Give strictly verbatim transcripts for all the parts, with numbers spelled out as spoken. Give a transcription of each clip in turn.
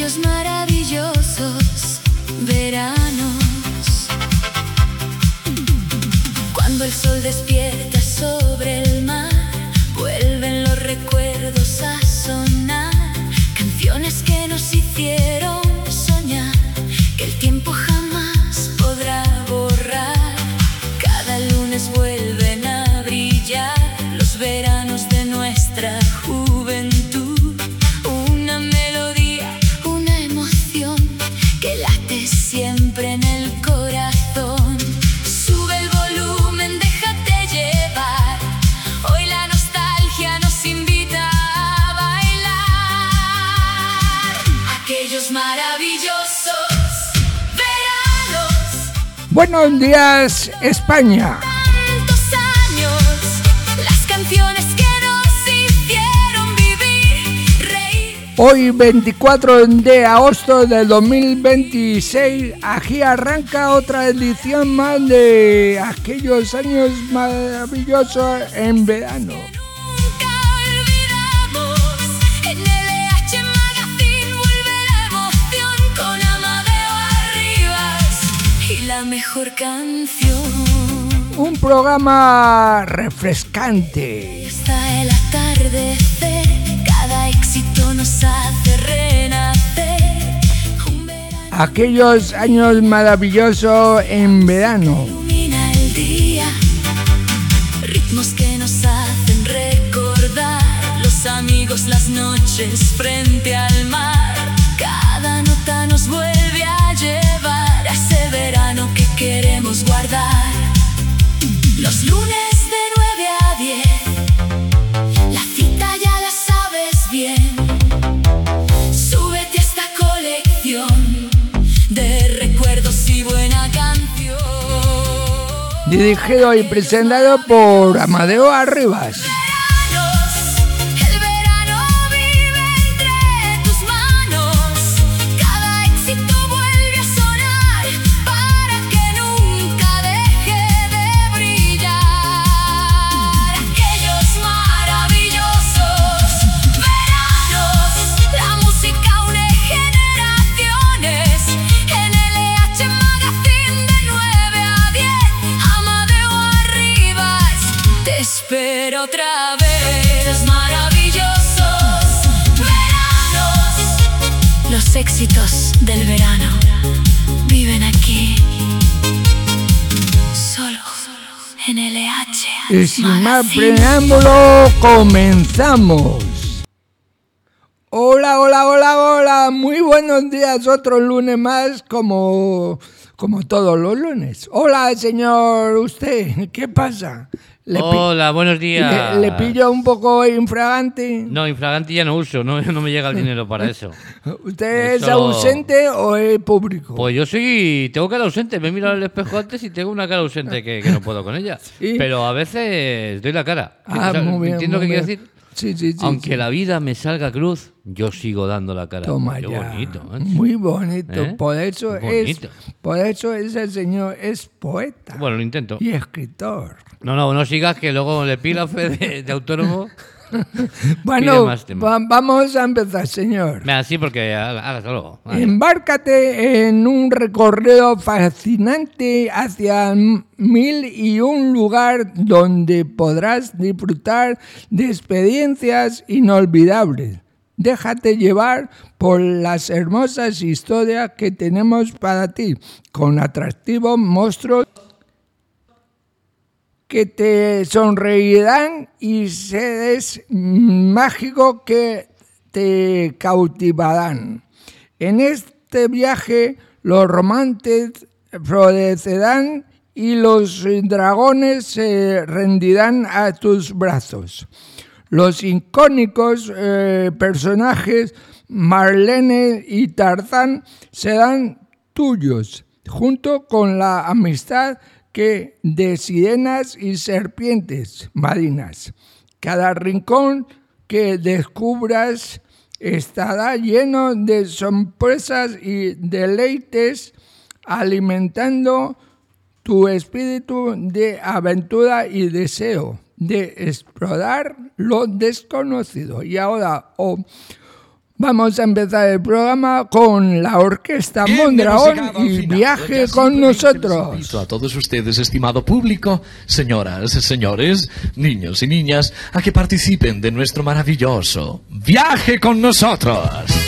aquellos maravillosos veranos, cuando el sol despierta sobre el mar, vuelven los recuerdos a sonar, canciones que nos hicieron soñar, que el tiempo jamás podrá borrar. Cada lunes vuelven a brillar los veranos de nuestra juventud, una melodía, una emoción que late siempre en el corazón. Sube el volumen, déjate llevar, hoy la nostalgia nos invita a bailar aquellos maravillosos veranos. Buenos días, España. Tantos años, las canciones que nos hicieron vivir, reír. Hoy veinticuatro de agosto de dos mil veintiséis, aquí arranca otra edición más de aquellos años maravillosos en verano. Nunca olvidamos, en L H Magazine vuelve la emoción con Amadeo Arribas y la mejor canción. Un programa refrescante. Hasta el atardecer, cada éxito nos hace renacer. Un verano Aquellos años maravillosos en verano. ilumina el día, ritmos que nos hacen recordar los amigos, las noches frente al mar. Cada nota nos vuelve a llevar a ese verano que queremos guardar. Los lunes de nueve a diez, la cita ya la sabes bien. Súbete a esta colección de recuerdos y buena canción. Dirigido y presentado por Amadeo Arribas. Veranos, el verano vive entre tus manos. Cada éxito vuelve a sonar para que nunca deje de brillar. Aquellos maravillosos veranos, la música une generaciones. En L H Magazine de nueve a diez, Amadeo Arribas te espero otra vez. Los maravillosos veranos, los éxitos del verano viven aquí, solo en L H Y sin más Magazine. preámbulo, comenzamos. Hola, hola, hola, hola. Muy buenos días. Otro lunes más, como, como todos los lunes. Hola, señor, usted. ¿Qué pasa? Le pi- Hola, buenos días. ¿Le, le pillo un poco infragante? No, infragante ya no uso, no, no me llega el dinero para eso. ¿Usted es Eso- ausente o es público? Pues yo soy, tengo cara ausente, me he mirado al espejo antes y tengo una cara ausente que, que no puedo con ella. ¿Sí? Pero a veces doy la cara. Ah, O sea, muy bien. ¿entiendo muy qué quiere bien. decir? Sí, sí, sí. Aunque sí. la vida me salga cruz, yo sigo dando la cara. Toma Qué ya. bonito, ¿eh? Muy bonito. ¿Eh? Por eso Muy es, bonito. por eso ese señor es poeta Bueno, lo intento. y escritor. No, no, no sigas que luego le pido la fe de, de autónomo. Bueno, Pide más tema. va- vamos a empezar, señor. Mira, sí, porque haga- hágaselo. Vale. Embárcate en un recorrido fascinante hacia m- mil y un lugar donde podrás disfrutar de experiencias inolvidables. Déjate llevar por las hermosas historias que tenemos para ti, con atractivos monstruos que te sonreirán y seres mágicos que te cautivarán. En este viaje los romances florecerán y los dragones se rendirán a tus brazos. Los icónicos eh, personajes Marlene y Tarzán serán tuyos, junto con la amistad que de sirenas y serpientes marinas. Cada rincón que descubras estará lleno de sorpresas y deleites, alimentando tu espíritu de aventura y deseo de explorar lo desconocido. Y ahora, oh, Vamos a empezar el programa con la Orquesta Bien, Mondragón hemos llegado al y final. Viaje Ya con simplemente les nosotros. invito a todos ustedes, estimado público, señoras, señores, niños y niñas, a que participen de nuestro maravilloso Viaje con nosotros.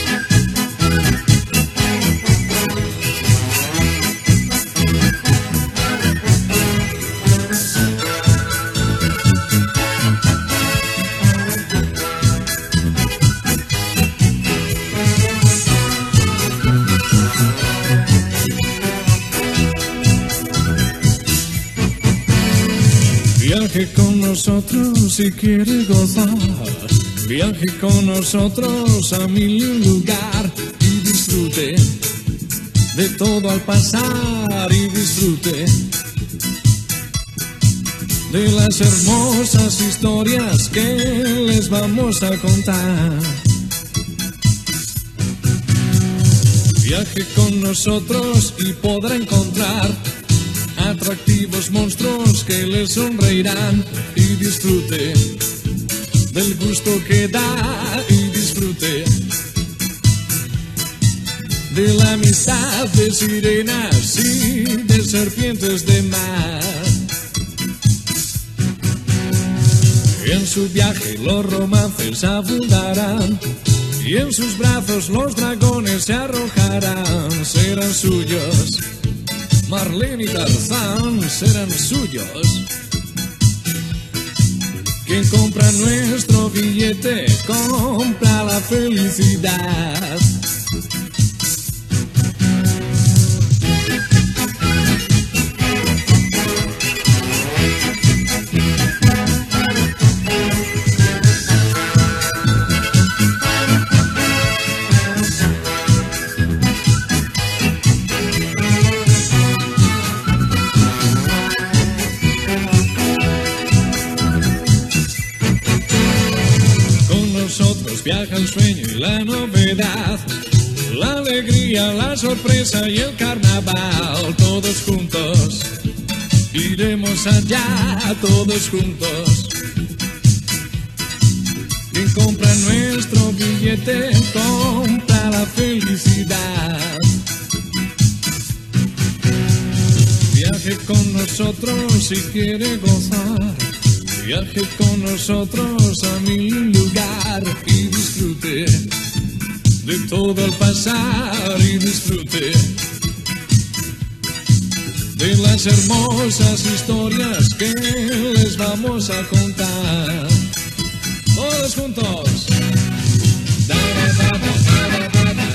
Viaje con nosotros si quiere gozar. Viaje con nosotros a mil lugar y disfrute de todo al pasar y disfrute de las hermosas historias que les vamos a contar. Viaje con nosotros y podrá encontrar atractivos monstruos que le sonreirán y disfrute del gusto que da y disfrute de la amistad de sirenas y de serpientes de mar. En su viaje los romances abundarán y en sus brazos los dragones se arrojarán. Serán suyos Marlene y Tarzán, serán suyos. Quien compra nuestro billete compra la felicidad. Viaja el sueño y la novedad, la alegría, la sorpresa y el carnaval. Todos juntos iremos allá, todos juntos. Quien compra nuestro billete compra la felicidad. Viaje con nosotros si quiere gozar. Viaje con nosotros a mi lugar y disfrute de todo al pasar y disfrute de las hermosas historias que les vamos a contar. Todos juntos. Da, da, da, da, da, da, da, da.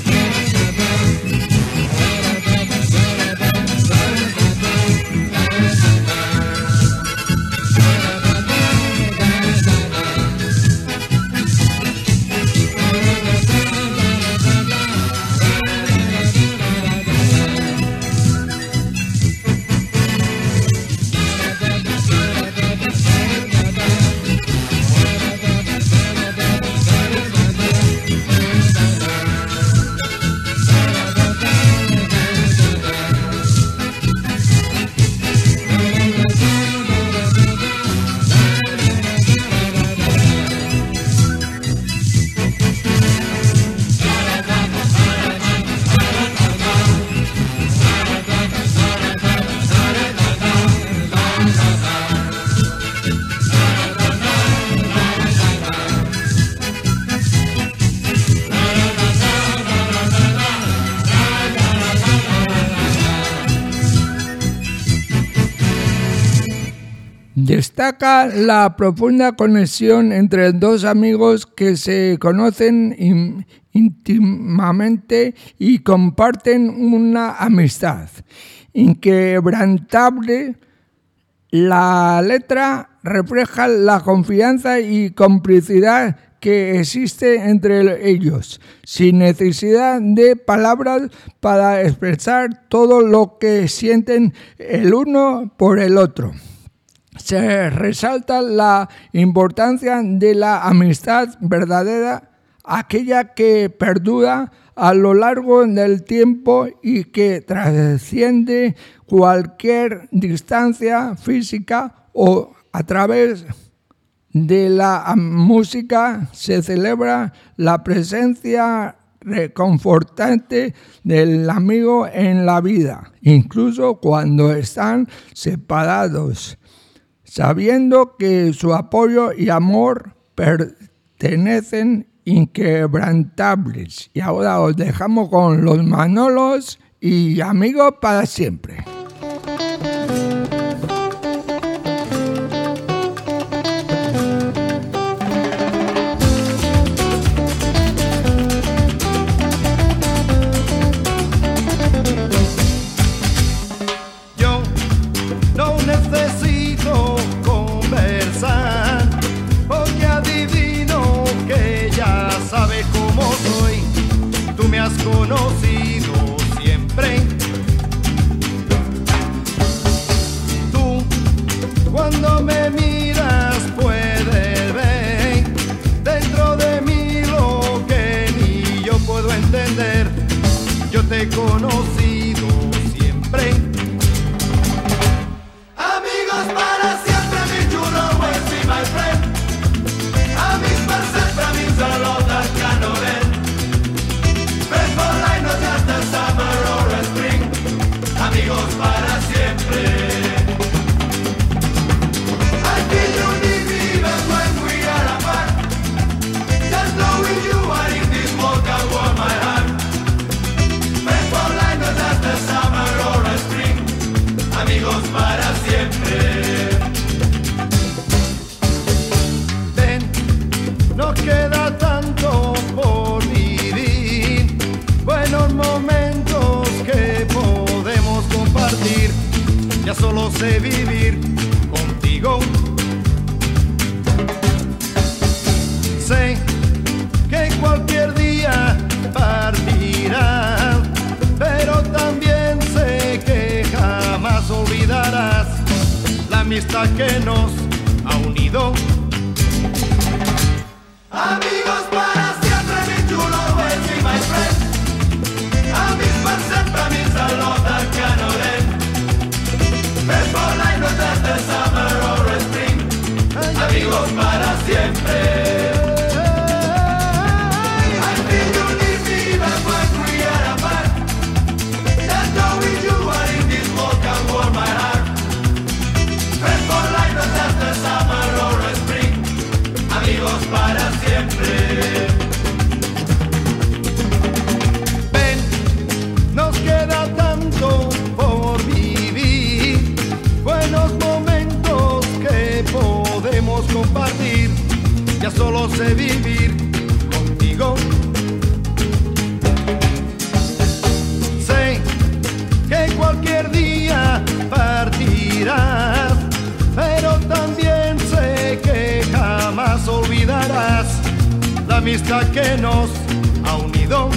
Destaca la profunda conexión entre dos amigos que se conocen íntimamente y comparten una amistad inquebrantable. La letra refleja la confianza y complicidad que existe entre ellos, sin necesidad de palabras para expresar todo lo que sienten el uno por el otro. Se resalta la importancia de la amistad verdadera, aquella que perdura a lo largo del tiempo y que trasciende cualquier distancia física. O a través de la música se celebra la presencia reconfortante del amigo en la vida, incluso cuando están separados, sabiendo que su apoyo y amor pertenecen inquebrantables. Y ahora os dejamos con los Manolos y amigos para siempre. Conocido siempre. Tú, cuando me miras, puedes ver dentro de mí lo que ni yo puedo entender. Yo te he conocido siempre. Amigos para siempre, mi you know will be my friend. Amics per sempre, means a lot that cannot end. Summer or a spring, amigos para siempre. I feel you need me even when we are apart. Just knowing you are in this world can warm my heart. Friends for life, no just the summer or a spring, amigos para siempre. Ven, nos queda tanto por vivir, buenos momentos que podemos compartir. Ya solo sé vivir contigo. Sé que cualquier día partirás, pero también sé que jamás olvidarás la amistad que nos ha unido. Amigos para siempre, mi you know will be my friend. Amics per sempre, means a lot that cannot end. Friends for life, no just the summer or a spring, amigos para siempre. I feel you need me even when we are apart. Just knowing you are in this world can warm my heart. Friends for life, no just the summer or a spring, amigos para siempre. Nos queda tanto por vivir, buenos momentos que podemos compartir. Ya solo sé vivir contigo. Sé que cualquier día partirás, pero también sé que jamás olvidarás la amistad que nos ha unido.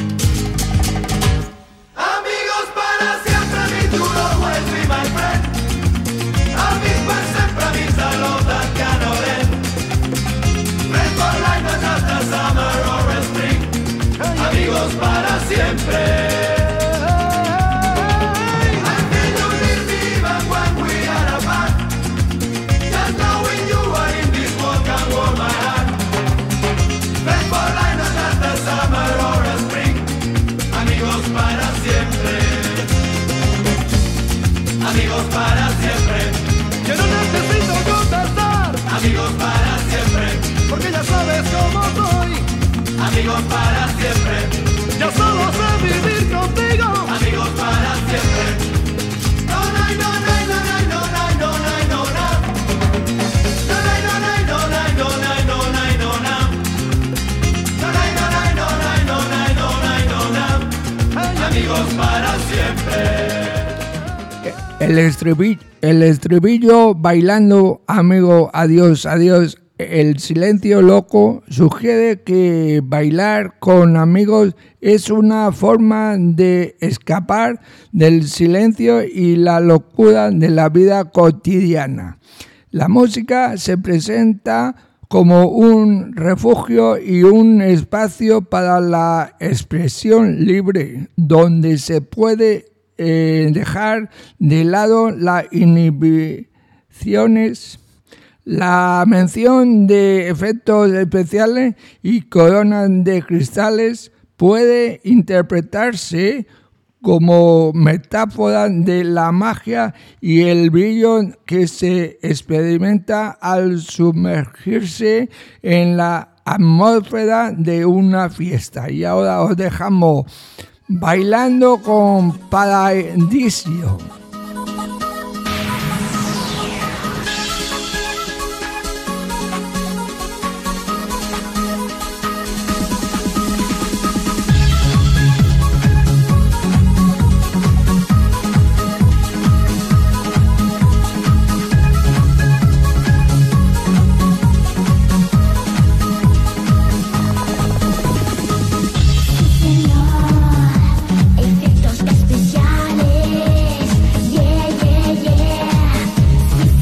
Amigos para siempre. I feel you need me even when we are apart. Just knowing you are in this world can warm my heart. Friends for life, no just the summer or a spring, amigos para siempre. Amigos para siempre. Yo no necesito contestar. Amigos para siempre. Porque ya sabes cómo soy. Amigos para siempre. Ya solo sé vivir contigo. Amigos para siempre. No, no, no, no, no, no, no, no, no, no, no. No, no, no, no, no, no, no, no, no, no. No, no, no, no, no, no, no, no, no. Amigos para siempre. El estribillo, el estribillo bailando, amigo, adiós, adiós. El silencio loco sugiere que bailar con amigos es una forma de escapar del silencio y la locura de la vida cotidiana. La música se presenta como un refugio y un espacio para la expresión libre, donde se puede eh, dejar de lado las inhibiciones. La mención de efectos especiales y coronas de cristales puede interpretarse como metáfora de la magia y el brillo que se experimenta al sumergirse en la atmósfera de una fiesta. Y ahora os dejamos bailando con Paradiso. Efectos especiales, yeah, yeah, yeah.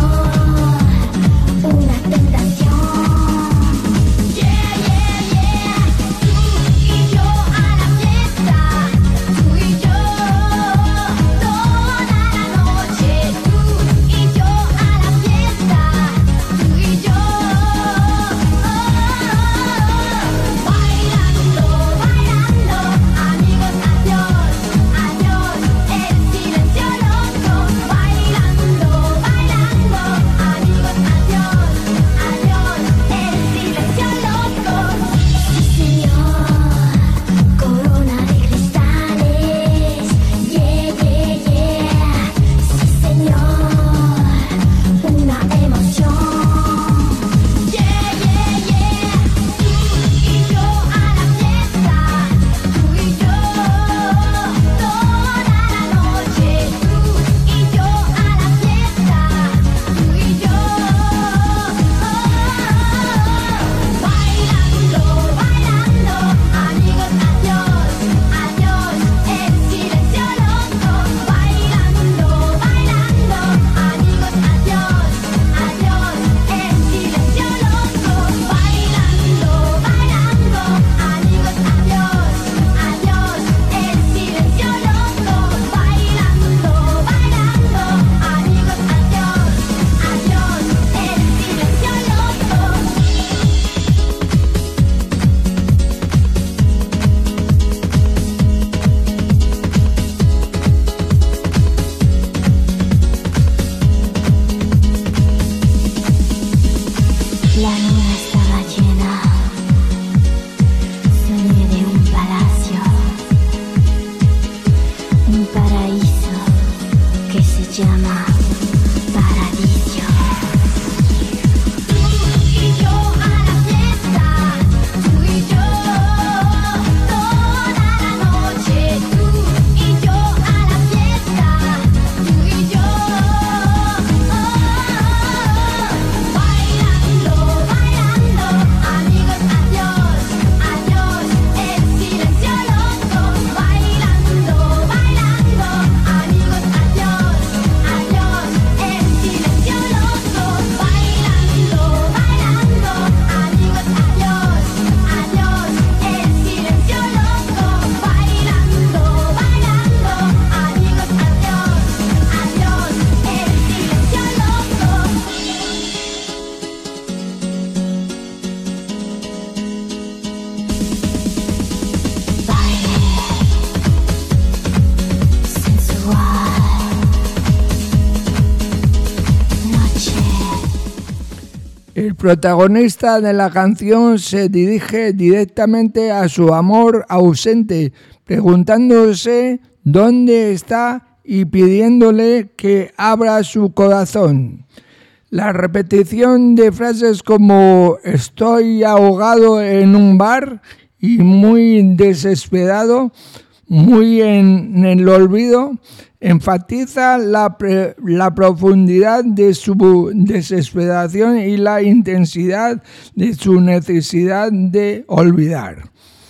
El protagonista de la canción se dirige directamente a su amor ausente, preguntándose dónde está y pidiéndole que abra su corazón. La repetición de frases como "estoy ahogado en un bar" y "muy desesperado", "muy en el olvido", enfatiza la, pre, la profundidad de su desesperación y la intensidad de su necesidad de olvidar.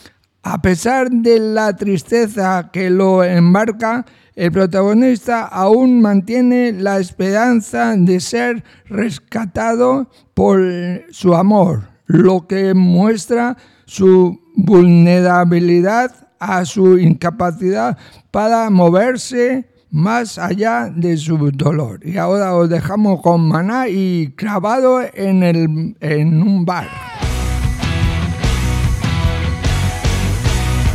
A pesar de la tristeza que lo embarca, el protagonista aún mantiene la esperanza de ser rescatado por su amor, lo que muestra su vulnerabilidad a su incapacidad para moverse más allá de su dolor. Y ahora os dejamos con Maná y Clavado en, el, en un bar.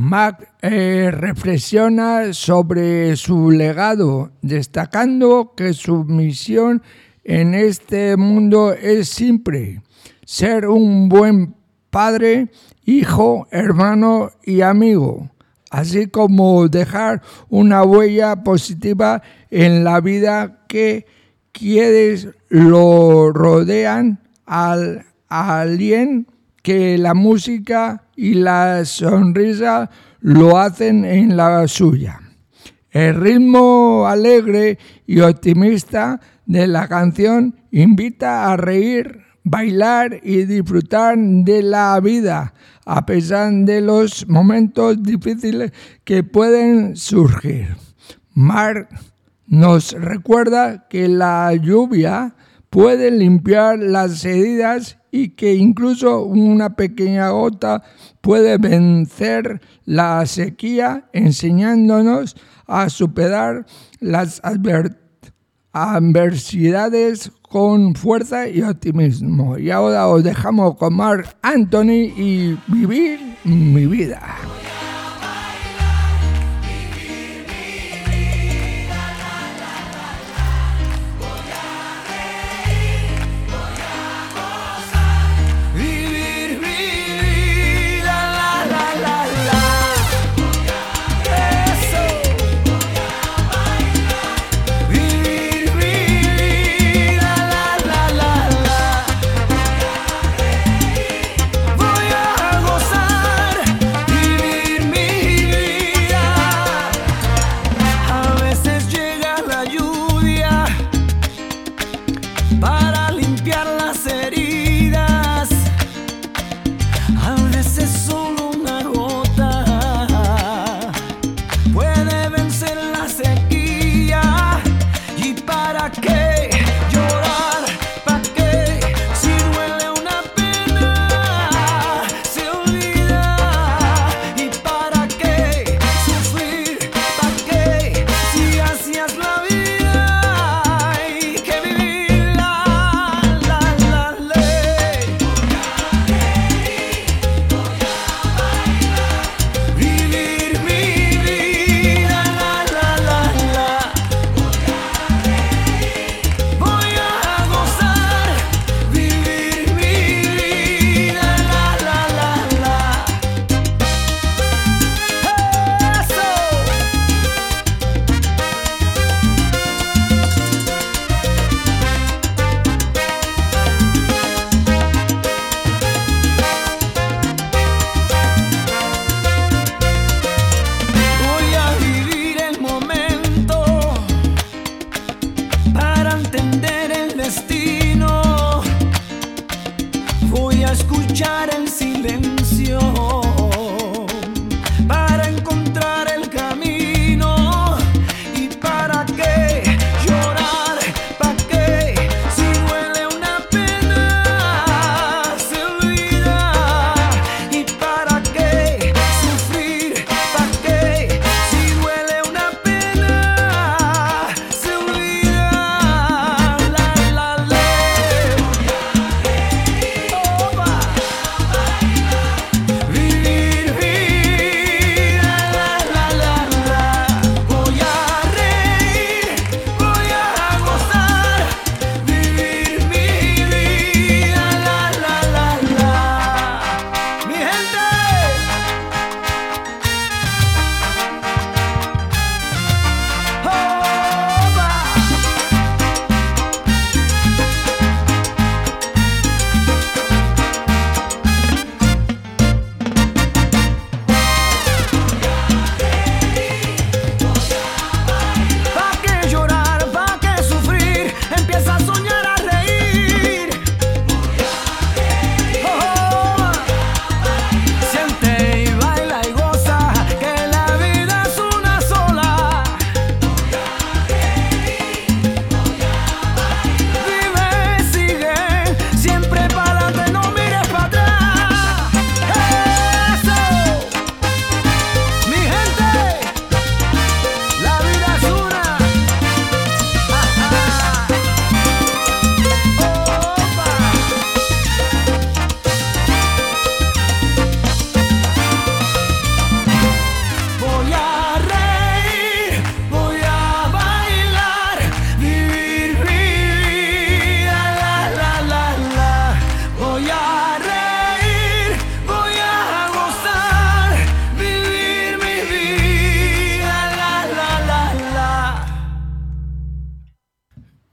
Mac eh, reflexiona sobre su legado, destacando que su misión en este mundo es simple: ser un buen padre, hijo, hermano y amigo, así como dejar una huella positiva en la vida que quienes lo rodean, al a alguien que la música y la sonrisa lo hacen en la suya. El ritmo alegre y optimista de la canción invita a reír, bailar y disfrutar de la vida, a pesar de los momentos difíciles que pueden surgir. Mark nos recuerda que la lluvia puede limpiar las heridas y que incluso una pequeña gota puede vencer la sequía, enseñándonos a superar las adver- adversidades con fuerza y optimismo. Y ahora os dejamos con Marc Anthony y Vivir mi vida. Voy a gozar, vivir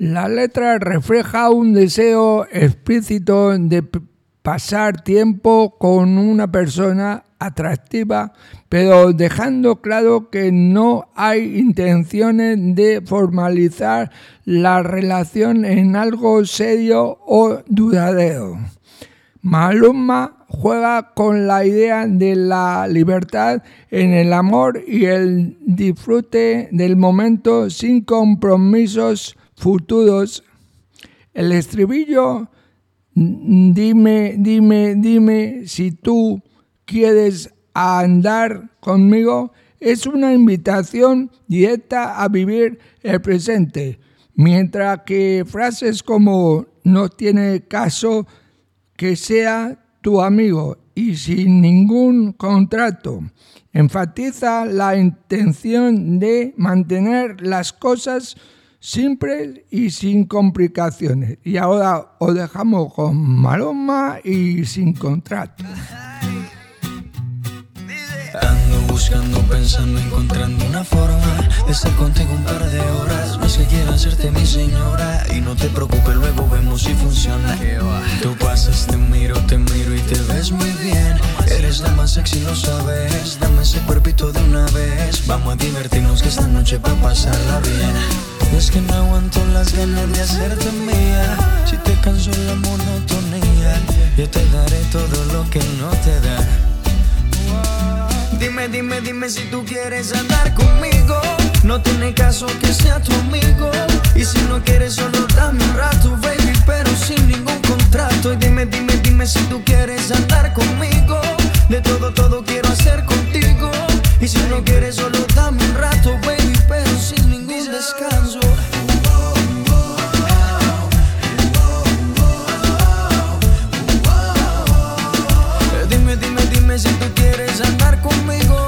La letra refleja un deseo explícito de p- pasar tiempo con una persona atractiva, pero dejando claro que no hay intenciones de formalizar la relación en algo serio o duradero. Maluma juega con la idea de la libertad en el amor y el disfrute del momento sin compromisos futuros. El estribillo, dime, dime, dime si tú quieres andar conmigo, es una invitación directa a vivir el presente, mientras que frases como no tiene caso que sea tu amigo y sin ningún contrato enfatiza la intención de mantener las cosas simples y sin complicaciones. Y ahora os dejamos con Maluma y Sin Contrato. Ando buscando, pensando, encontrando una forma de estar contigo un par de horas. No es que quiera hacerte mi señora y no te preocupes, luego vemos si funciona. Tú pasas, te miro, te miro y te ves muy bien. Eres la más sexy, lo sabes. Dame ese cuerpito de una vez. Vamos a divertirnos que esta noche va a pasarla bien. Es que no aguanto las ganas de hacerte mía. Si te canso la monotonía, yo te daré todo lo que no te da. Dime, dime, dime si tú quieres andar conmigo. No tiene caso que sea tu amigo. Y si no quieres solo dame un rato, baby, pero sin ningún contrato. Y dime, dime, dime si tú quieres andar conmigo. De todo, todo quiero hacer contigo. Y si no quieres solo dame un rato, baby, pero sin ningún descanso. Dime, dime, dime si tú quieres andar conmigo.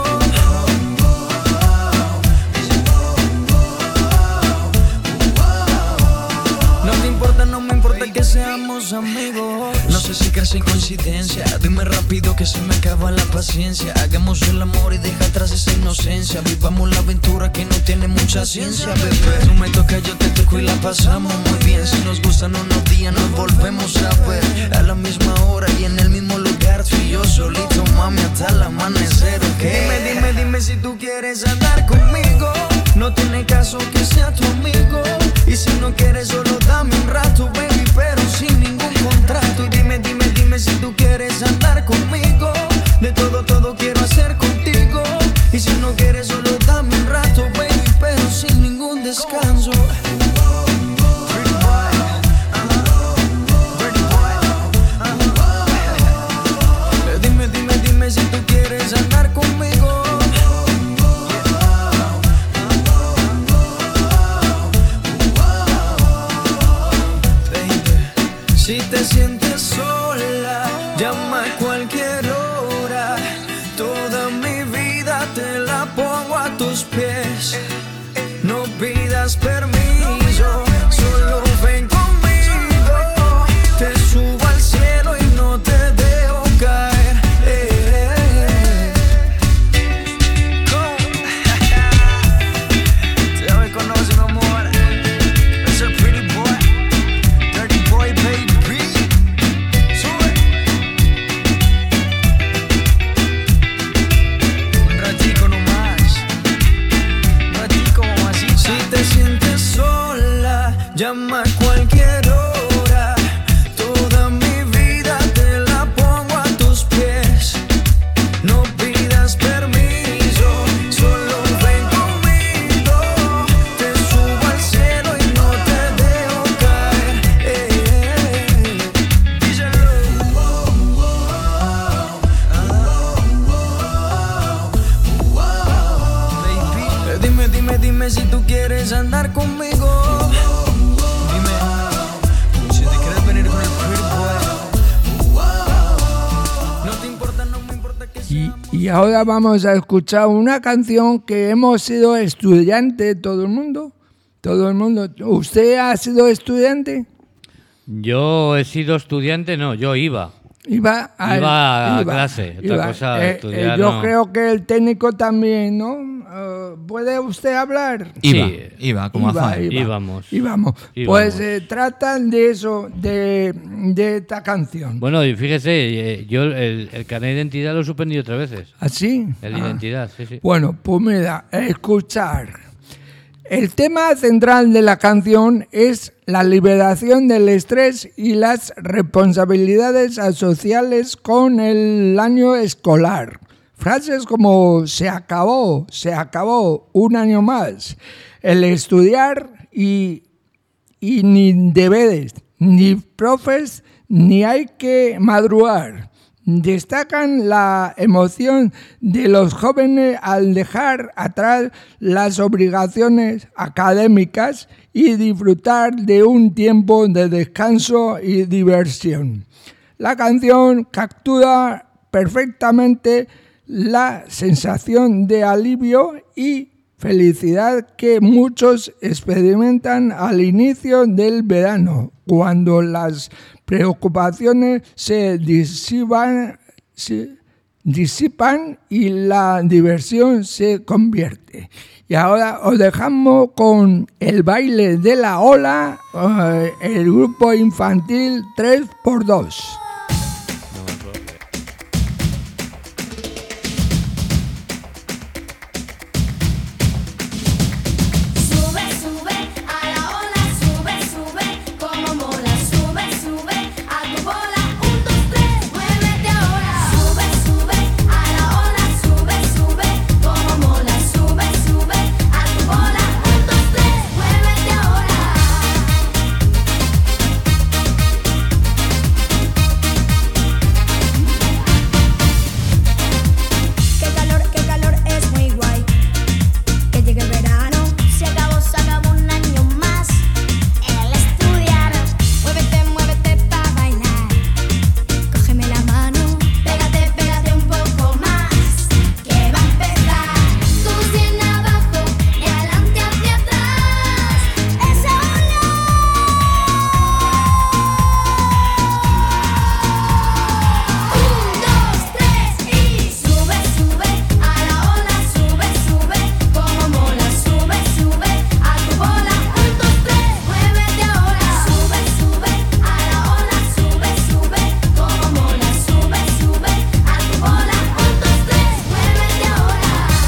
No te importa, no me importa que seamos amigos. No sé si crees en coincidencia. Dime rápido que se me acaba la paciencia. Hagamos el amor y deja atrás esa inocencia. Vivamos la aventura que no tiene mucha ciencia, bebé. Tú me tocas, yo te toco y la pasamos muy bien. Si nos gustan unos días nos volvemos a ver. A la misma hora y en el mismo lugar. Tú y yo solito, mami, hasta el amanecer, ¿ok? Dime, dime, dime si tú quieres andar conmigo. No tiene caso que sea tu amigo. Y si no quieres solo dame un rato, baby, pero sin ningún contrato. Y dime, dime, dime si tú quieres andar conmigo. De todo, todo quiero hacer contigo. Y si no quieres solo dame un rato, baby, pero sin ningún descanso. Dime, dime, dime si tú quieres andar conmigo. Si te sientes sola, llama a cualquier hora. Toda mi vida te la pongo a tus pies. No pidas permiso, solo ven conmigo. Te subo al cielo y no te dejo caer. Eh, eh, eh. Te me conoce, mi amor. Es el pretty boy, dirty boy, baby. Sube. Un ratico nomás. Un ratico, mamacita. Si te sientes sola, llama a cualquier hora. Toda mi vida te la pongo a tus pies. No pidas permiso, solo ven conmigo. Te subo al cielo y no te dejo caer. Eh, eh, eh. Díselo. Baby, eh, dime, dime, dime si tú quieres andar conmigo. Dime si te quieres venir con el pretty boy. No te importa, no me importa que Y, sea. y ahora vamos a escuchar una canción que hemos sido estudiantes, todo el mundo. Todo el mundo. ¿Usted ha sido estudiante? Yo he sido estudiante, no, yo iba. Iba a, Iba a clase, otra cosa, Eh, estudiar eh, yo no. creo que el técnico también, ¿no? eh, ¿puede usted hablar? Iba, Sí. iba, como Iba, afán. iba. Íbamos. Íbamos. Íbamos. Pues eh, tratan de eso, de, de esta canción. Bueno, y fíjese, eh, yo el, el carnet de identidad lo he suspendido tres veces. ¿Así? El de Ah. identidad, sí, sí. Bueno, pues mira, escuchar. El tema central de la canción es la liberación del estrés y las responsabilidades sociales con el año escolar. Frases como se acabó, se acabó, un año más. El estudiar y, y ni deberes, ni profes, ni hay que madrugar. Destacan la emoción de los jóvenes al dejar atrás las obligaciones académicas y disfrutar de un tiempo de descanso y diversión. La canción captura perfectamente la sensación de alivio y felicidad que muchos experimentan al inicio del verano, cuando las preocupaciones se disipan, se disipan y la diversión se convierte. Y ahora os dejamos con el baile de la ola, eh, el grupo infantil tres por dos. Sube, sube a la ola, sube, sube, como mola, sube, sube a tu bola, un, dos, tres, muévete ahora. Sube, sube a la ola, sube, sube, como mola, sube, sube a tu bola, un, dos, tres, muévete ahora. Qué calor, qué calor, es muy guay. Que llegue el verano, se acabó, se acabó un año más. El estudiar, muévete, muévete pa' bailar. Cógeme la mano, pégate, pégate un poco más. Que va a empezar, todos bien abajo y adelante hacia atrás. Esa ola. Un, dos, tres y sube, sube a la ola, sube, sube, como mola, sube, sube a tu bola, un, dos, tres, muévete ahora. Sube, sube a la ola, sube, sube, como mola, sube, sube a tu bola, un, dos, tres, muévete ahora.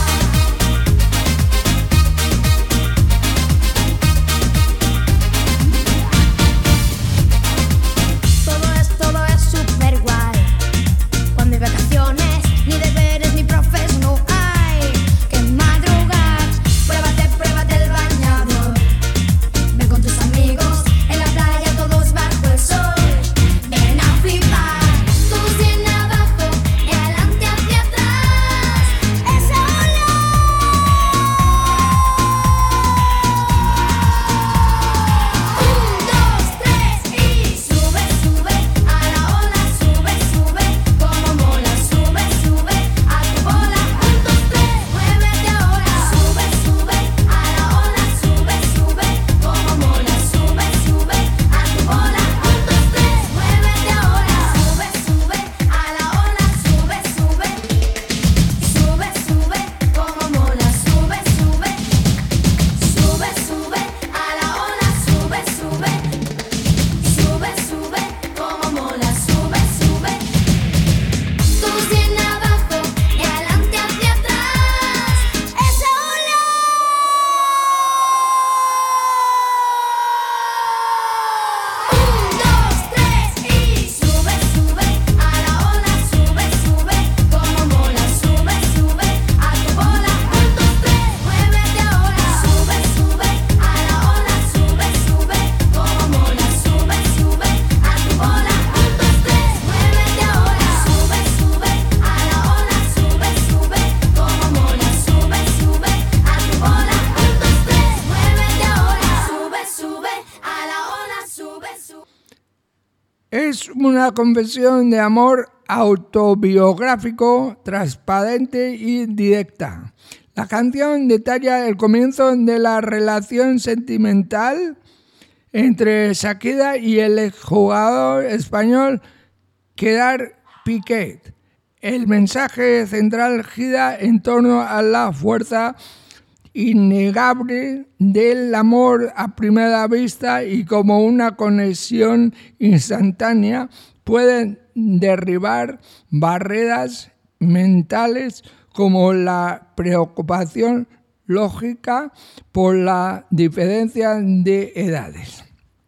Todo es, todo es super guay. Cuando hay vacaciones, ni deberes ni profes no hay que madrugar. Pruébate, pruébate el bañador. Ven con tus amigos en la playa, todos bajo el sol. Ven a flipar, todos bien abajo y adelante hacia atrás. Esa ola. Un, dos, tres y sube, sube a la ola, sube, sube, como mola, sube, sube a tu bola, un, dos, tres, muévete ahora. Sube, sube a la ola, sube, sube, como mola, sube, sube a tu bola, un, dos, tres, muévete ahora. Sube, sube a la ola, sube, sube, sube, sube, como mola, sube, sube, sube, sube a la ola, sube, sube. Sube, sube, como mola, sube, sube. Todos bien abajo y adelante hacia atrás. Esa ola. Un, dos, tres y sube, sube a la ola, sube, sube, como mola, sube, sube a tu bola, un, dos, tres, muévete ahora. Sube, sube a la ola, sube, sube, como mola, sube, sube a tu bola, un, dos, tres, muévete ahora. Sube, sube a la ola, sube, sube, como mola, sube, sube a tu bola, un, dos, tres, muévete ahora. Sube, sube a la ola, sube, sube. Es una confesión de amor autobiográfico, transparente y directa. La canción detalla el comienzo de la relación sentimental entre Shakira y el exjugador español Gerard Piqué. El mensaje central gira en torno a la fuerza innegable del amor a primera vista y como una conexión instantánea puede derribar barreras mentales como la preocupación lógica por la diferencia de edades.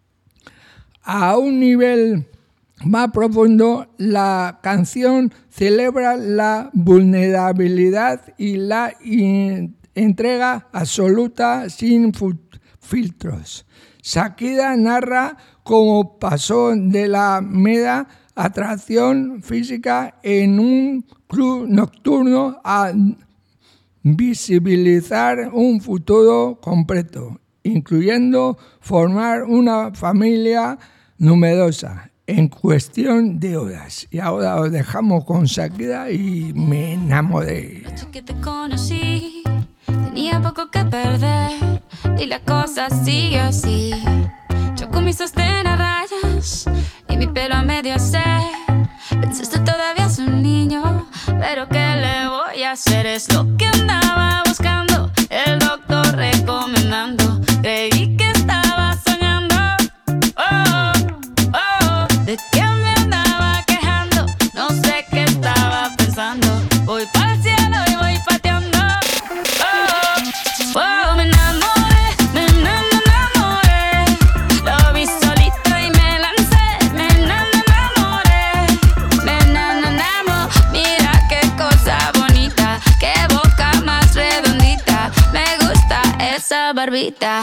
A un nivel más profundo, la canción celebra la vulnerabilidad y la in- entrega absoluta sin fu- filtros. Shakira narra cómo pasó de la mera atracción física en un club nocturno a visibilizar un futuro completo, incluyendo formar una familia numerosa en cuestión de horas. Y ahora os dejamos con Shakira y Me enamoré. Desde que te conocí, tenía poco que perder y la cosa sigue así. Yo con mi sostén a rayas y mi pelo a medio hacer. Pensaste todavía es un niño, pero ¿qué le voy a hacer? Es lo que andaba buscando, el doctor recomendando. Creí que estaba soñando. Oh, oh, ¿de qué me andaba quejando? No sé qué estaba pensando. Voy pa'l cielo y voy pateando. Oh, oh, me enamoré, me enamoré. Lo vi solito y me lancé. Me enamoré, me enamoré. Mira qué cosa bonita, qué boca más redondita. Me gusta esa barbita.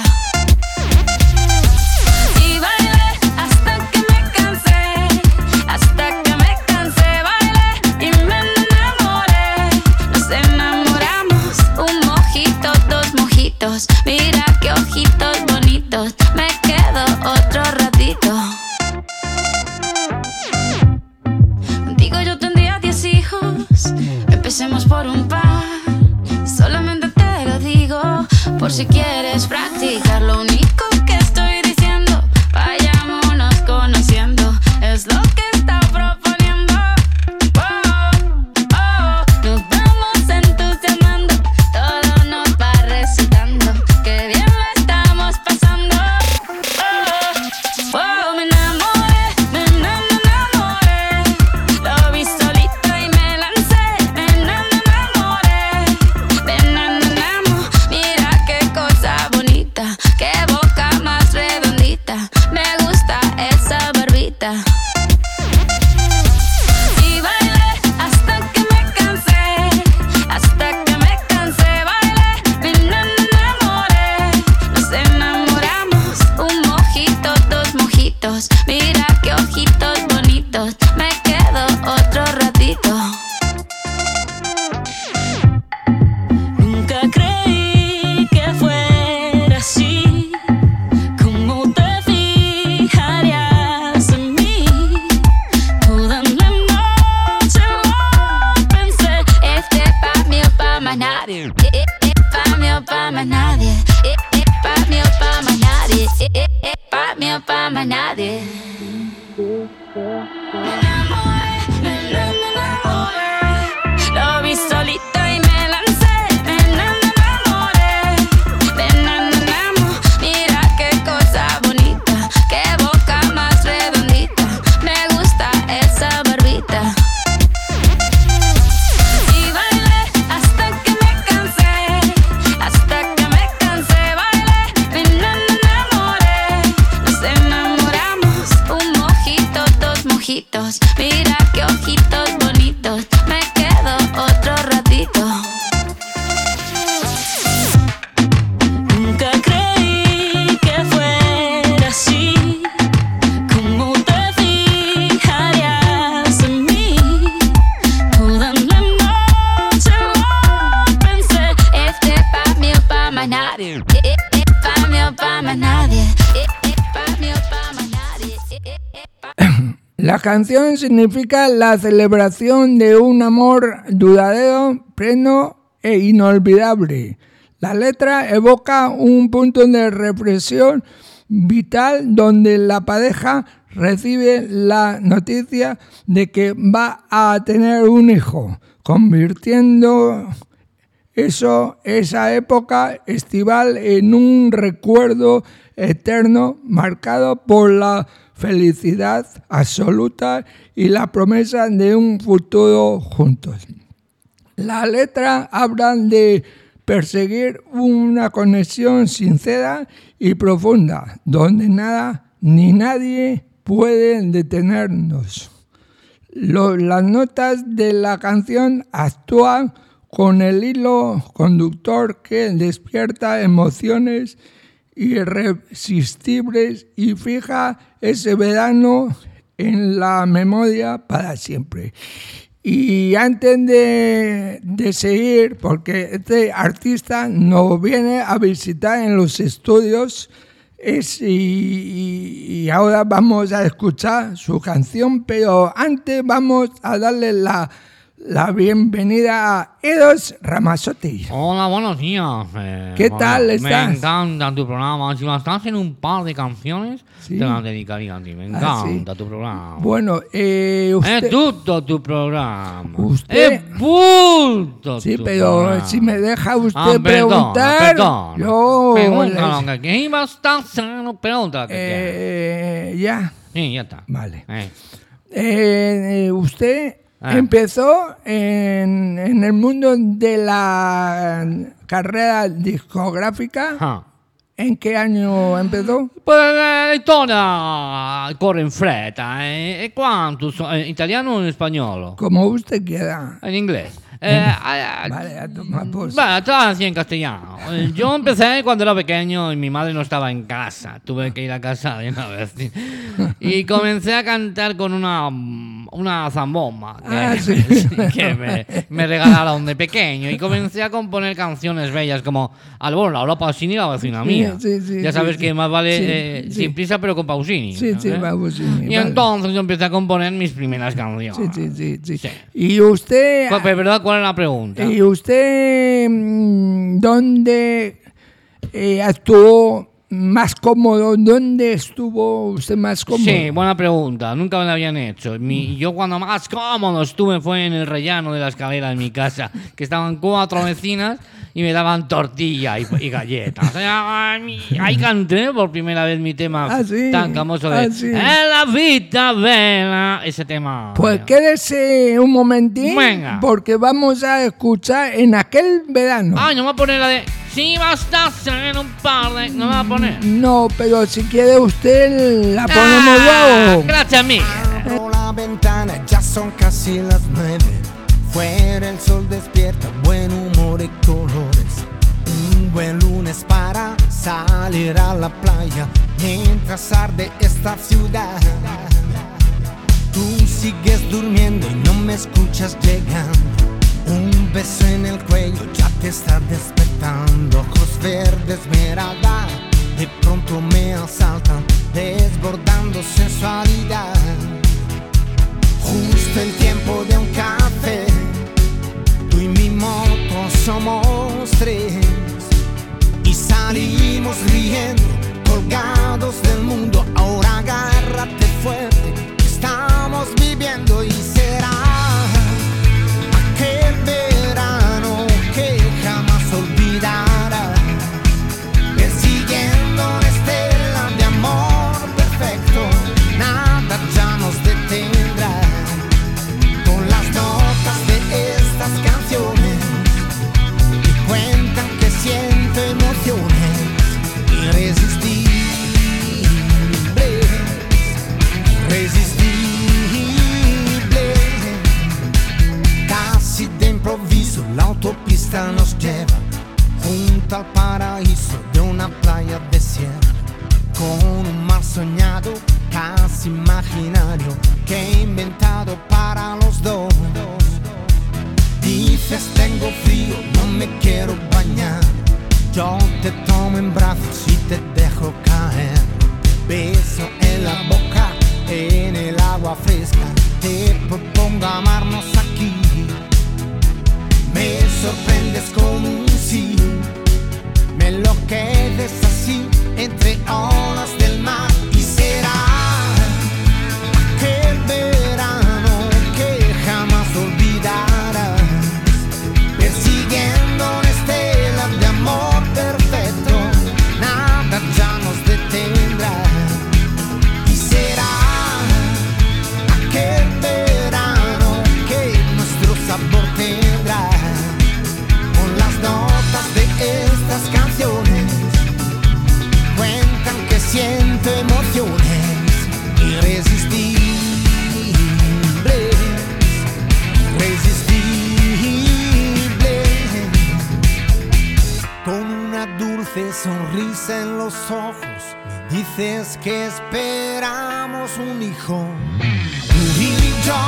Y bailé hasta que me cansé, hasta que me cansé, bailé y me enamoré. Nos enamoramos, un mojito, dos mojitos. Mira qué ojitos bonitos, me quedo otro ratito. Contigo yo tendría diez hijos, empecemos por un par. Solamente te lo digo, por si quieres practicar. Lo único que estoy diciendo, vayámonos conociendo, es lo que está proponiendo. Oh, oh, nos vamos entusiasmando, todo nos va resultando, que bien lo estamos pasando. Oh, oh, me enamoré, me enamoré. Lo vi solito y me lancé. Me enamoré, me enamoré. Mira qué cosa bonita, qué boca más redondita. Me gusta esa barbita. Y bailé hasta que me cansé, hasta que me cansé, bailé, me enamoré. Nos enamoramos, un mojito, dos mojitos. Mira qué ojitos bonitos, me quedo otro ratito. Nunca creí que fuera así, cómo te fijarías en mí. Toda la noche lo pensé, este pa' mí o pa' más nadie. Eh, eh, eh, pa' mí o pa' más nadie. Eh, eh, pa' mí o pa' más nadie. Eh, eh, eh, pa' mí o pa' más nadie. Me enamoré, me enamoré. Lo vi solito y me lancé. Me enamoré, me enamoré. Mira qué cosa bonita, qué boca más redondita. Me gusta esa barbita. Y bailé hasta que me cansé, hasta que me cansé, bailé, me enamoré. Nos enamoramos, un mojito, dos mojitos. Mira qué ojitos bonitos, me quedo otro ratito. Nunca creí que fuera así, cómo te fijarías en mí. Toda la noche lo pensé, este pa' mí o pa' más nadie. Eh, eh, eh, pa' mí o pa' más nadie. Eh, eh, pa' mí o pa' más nadie. Eh, eh, eh, pa' La canción significa la celebración de un amor duradero, pleno e inolvidable. La letra evoca un punto de reflexión vital donde la pareja recibe la noticia de que va a tener un hijo, convirtiendo eso, esa época estival en un recuerdo eterno marcado por la felicidad absoluta y la promesa de un futuro juntos. La letra habla de perseguir una conexión sincera y profunda, donde nada ni nadie puede detenernos. Lo, las notas de la canción actúan con el hilo conductor que despierta emociones irresistibles y fija ese verano en la memoria para siempre. Y antes de, de seguir, porque este artista nos viene a visitar en los estudios, es, y, y, y ahora vamos a escuchar su canción, pero antes vamos a darle la, la bienvenida a Eros Ramazzotti. Hola, buenos días. Eh, ¿Qué bueno, tal estás? Me encanta tu programa. Si estás en un par de canciones, Sí. te las dedicaría a ti. Me Ah, encanta sí. tu programa. Bueno, eh, usted... Es tutto tu programa. Usted- Es tutto Sí, tu pero programa. si me deja usted Ah, perdona, preguntar, perdona. yo... Pregunta les- lo que quieras, pregunta lo que quieras. eh, ya, Sí, ya está. vale. Eh. Eh, eh, usted Ah. empezó en, en el mundo de la carrera discográfica. Ah. ¿En qué año empezó? Poi la storia corre in fretta. Eh? E quanto? So, eh, italiano o in spagnolo? Como usted quiera. En inglés. Eh, eh, Vale, a tomar por Bueno, todo así en castellano. Eh, Yo empecé cuando era pequeño y mi madre no estaba en casa. Tuve que ir a casa de una vez. Y comencé a cantar con una, una zambomba que, Ah, sí. que me, me regalaron de pequeño. Y comencé a componer canciones bellas como Albor, la Europa Pausini, la vecina mía. Sí, sí, ya sabes sí, que sí. más vale Sí, eh, sí. sin prisa pero con Pausini. Sí, sí, ¿eh? Pausini, Y vale. entonces yo empecé a componer mis primeras canciones. Sí, sí, sí, sí. Sí. Y usted... ¿Cuál- pero, ¿verdad? ¿Cuál es la pregunta? ¿Y usted mm, dónde eh, actuó más cómodo? ¿Dónde estuvo usted más cómodo? Sí, buena pregunta. Nunca me la habían hecho. Mi, yo cuando más cómodo estuve fue en el rellano de la escalera de mi casa, que estaban cuatro vecinas y me daban tortilla y, y galletas. O sea, ahí ahí canté por primera vez mi tema Ah, sí. tan famoso de Ah, sí. "Es la vida bella", ese tema. Pues quédese un momentín, Venga. porque vamos a escuchar En aquel verano. Ay, no me va a poner la de "Si bastas en un par de..." No me va a poner. No, pero si quiere usted la ponemos Ah, luego. gracias a mí. Abro la ventana, ya son casi las nueve. Fuera el sol despierta, buen humor y colores. Un buen lunes para salir a la playa mientras arde esta ciudad. Tú sigues durmiendo y no me escuchas llegando. Un beso en el cuello ya te está despertando. Ojos verdes, mirada, de pronto me asaltan, desbordando sensualidad. Justo el tiempo de un café, tú y mi moto somos tres. Y salimos riendo, colgados del mundo. Ahora agárrate fuerte, que estamos viviendo y será aquel verano que jamás olvidarás. Persiguiendo una estela de amor perfecto, nada ya nos detendrá. Con las notas de estas canciones que cuentan que siento emociones irresistibles, irresistibles. Casi de improviso la autopista nos lleva junto al paraíso de una playa desierta, con un mar soñado, casi imaginario, que he inventado para los dos. Dices tengo frío, no me quiero bañar. Yo te tomo en brazos y te dejo caer. Beso en la boca, en el agua fresca. Te propongo amarnos aquí. Me sorprendes con un sí. Me enloqueces así entre olas del mar. Y será una dulce sonrisa en los ojos, me dices que esperamos un hijo. Tú y yo.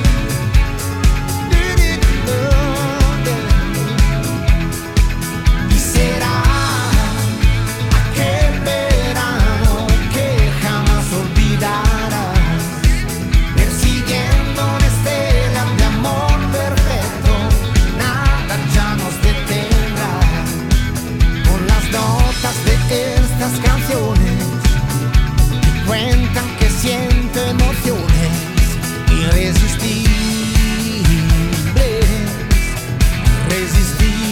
Y será aquel verano que jamás olvidarás, persiguiendo una estela de amor perfecto. Nada ya nos detendrá con las notas de estas canciones que cuentan que siento emociones irresistibles, irresistibles.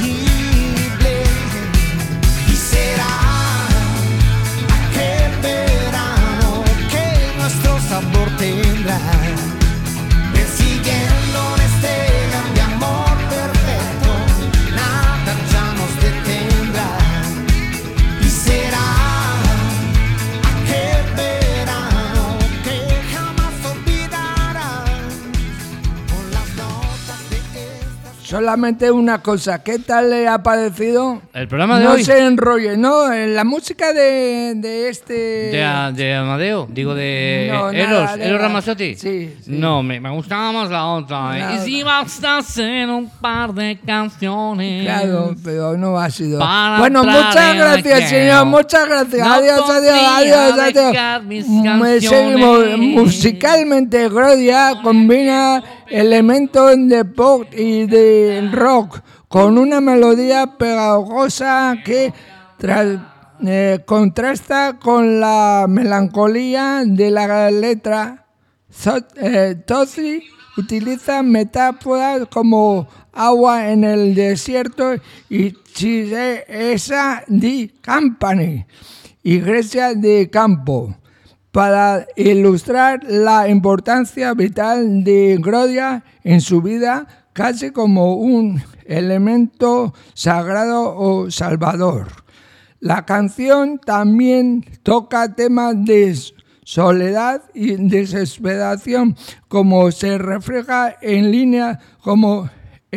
Y será aquel verano que nuestro sabor tendrá, persiguiendo una estela de amor perfecto. Nada ya nos detendrá. Y será aquel verano que jamás olvidarás con las notas de estas. Solamente una cosa, ¿qué tal le ha parecido? El programa de no hoy. se enrolle, ¿no? En la música de, de este... De, a- de Amadeo, digo de No, Eros, nada, de Eros nada. Ramazzotti. Sí, sí. No, me, me gustaba más la otra. La y si basta hacer un par de canciones. Claro, pero no ha sido. Para Bueno, entrar muchas en gracias, aquello. señor. Muchas gracias. No adiós, adiós, podría adiós, adiós. dejar mis Me canciones. seguimos. Musicalmente, Gloria combina elementos de pop y de rock con una melodía pegajosa que tras- eh, contrasta con la melancolía de la letra. Zo- eh, Tozzi utiliza metáforas como agua en el desierto y chiesa di campani, iglesia de campo, para ilustrar la importancia vital de Gloria en su vida, casi como un elemento sagrado o salvador. La canción también toca temas de soledad y desesperación, como se refleja en líneas como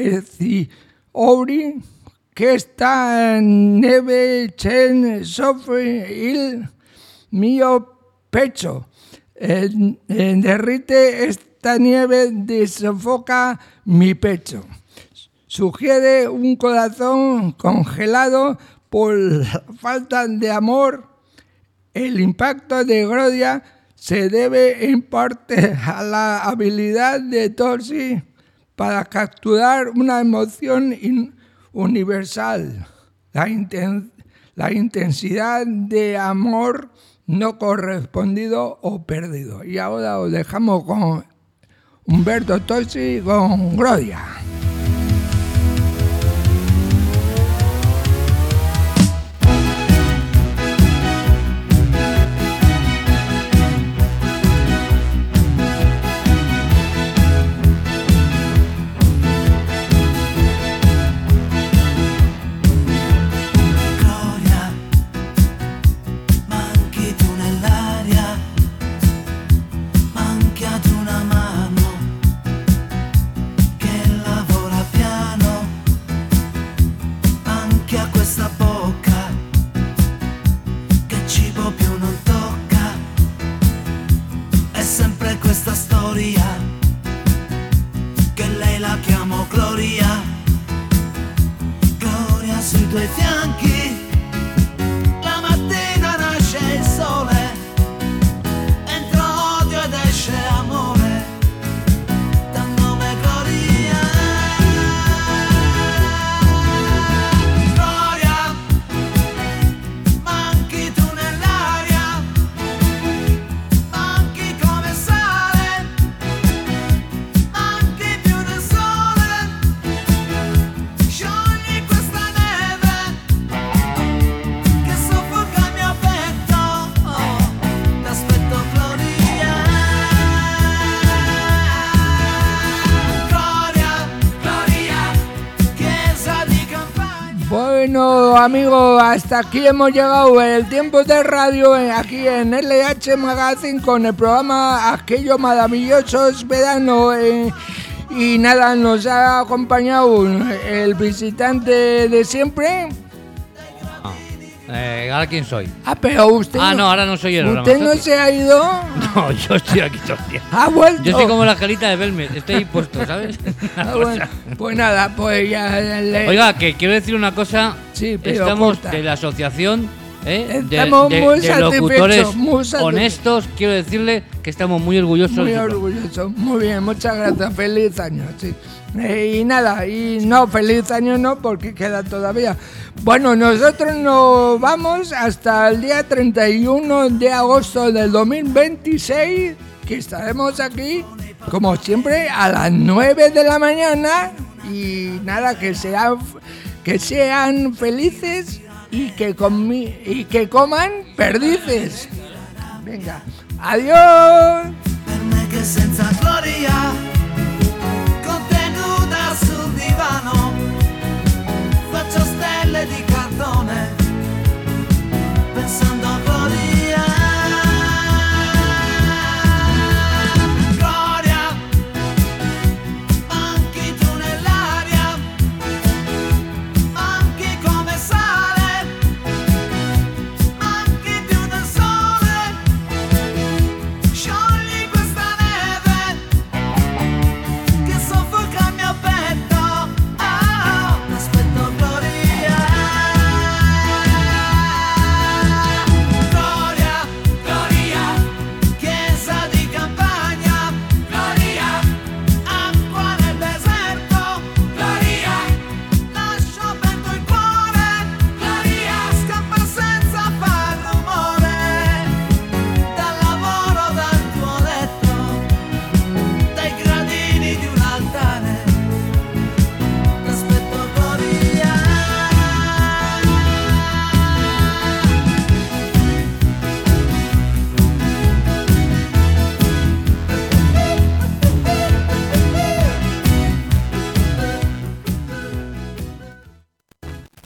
Ori, que está en neve chen sofre il mio pecho. Eh, eh, derrite esta nieve, desofoca mi pecho. Sugiere un corazón congelado por la falta de amor. El impacto de Gloria se debe en parte a la habilidad de Tozzi para capturar una emoción in- universal, la, inten- la intensidad de amor no correspondido o perdido. Y ahora os dejamos con Umberto Tozzi con Gloria. Gloria, manchi tu nell'aria, manchi ad una mano che lavora piano, manchi a questa bocca che cibo più non tocca. È sempre questa storia che lei la chiamo Gloria. Gloria sui tuoi fianchi, la mattina nasce il sole, entra odio ed esce amore, dal nome Gloria. Gloria, manchi tu nell'aria, manchi come sale, manchi più del sole, sciogli questa neve che soffoca il mio petto, oh, t'aspetto Gloria. Gloria, Gloria, chiesa di campagna. Bueno, amigos, hasta aquí hemos llegado el tiempo de radio eh, aquí en L H Magazine con el programa Aquellos Maravillosos Verano. eh, y nada, nos ha acompañado el visitante de siempre, Eh, ¿Ahora quién soy? Ah, pero usted. Ah, no, ahora no soy el ¿Usted no Ramazotti. se ha ido? No, yo estoy aquí todo el día. ¿Ha vuelto? Yo soy como la Angelita de Belmez, estoy ahí puesto, ¿sabes? Ah, bueno, pues nada, pues ya le... Oiga, que quiero decir una cosa. Sí, pero Estamos corta. de la asociación ¿eh? de, Estamos de- muy de satisfechos, locutores muy satisfechos. honestos. Quiero decirle que estamos muy orgullosos. Muy de su orgulloso, muy bien, muchas gracias, feliz año, sí. Eh, y nada, y no, feliz año no, porque queda todavía. Bueno, nosotros nos vamos hasta el día treinta y uno de agosto del dos mil veintiséis, que estaremos aquí, como siempre, a las nueve de la mañana. Y nada, que sean, que sean felices y que, comi- y que coman perdices. Venga, adiós. Per me che senza gloria